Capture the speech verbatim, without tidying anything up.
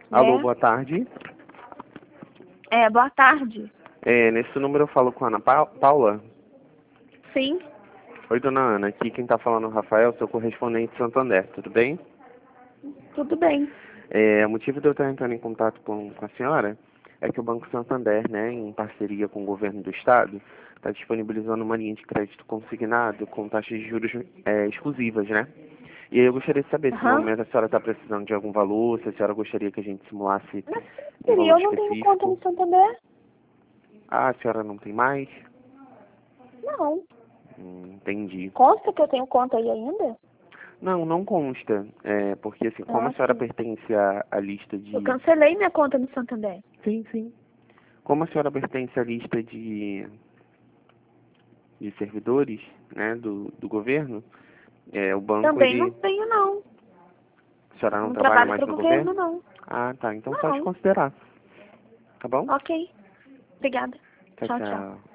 Alô, É? boa tarde. É, boa tarde. É, nesse número eu falo com a Ana Pa- Paula. Sim, Oi, dona Ana. Aqui quem está falando é o Rafael, seu correspondente de Santander. Tudo bem? tudo bem. É, o motivo de eu estar entrando em contato com, com a senhora é que o Banco Santander, né, em parceria com o governo do estado, está disponibilizando uma linha de crédito consignado com taxas de juros é, exclusivas, né? E aí eu gostaria de saber se no Aham. momento a senhora está precisando de algum valor, se a senhora gostaria que a gente simulasse Mas, um Siri, valor eu não tenho conta específico. no Santander? Ah, a senhora não tem mais? Não. Hum, entendi. Consta que eu tenho conta aí ainda? Não, não consta. É, porque assim, como a Ah, senhora sim. pertence à, à lista Eu de. cancelei minha conta no Santander. Sim, sim. Como a senhora pertence à lista de, de servidores, né, do, do governo, é, o banco, Também não ele. tenho, não. A senhora não Não trabalha trabalho mais para o no governo, governo? não. Ah, tá. Então pode Não. considerar. Tá bom? Ok. Obrigada. Tchau, Tchau, tchau. tchau.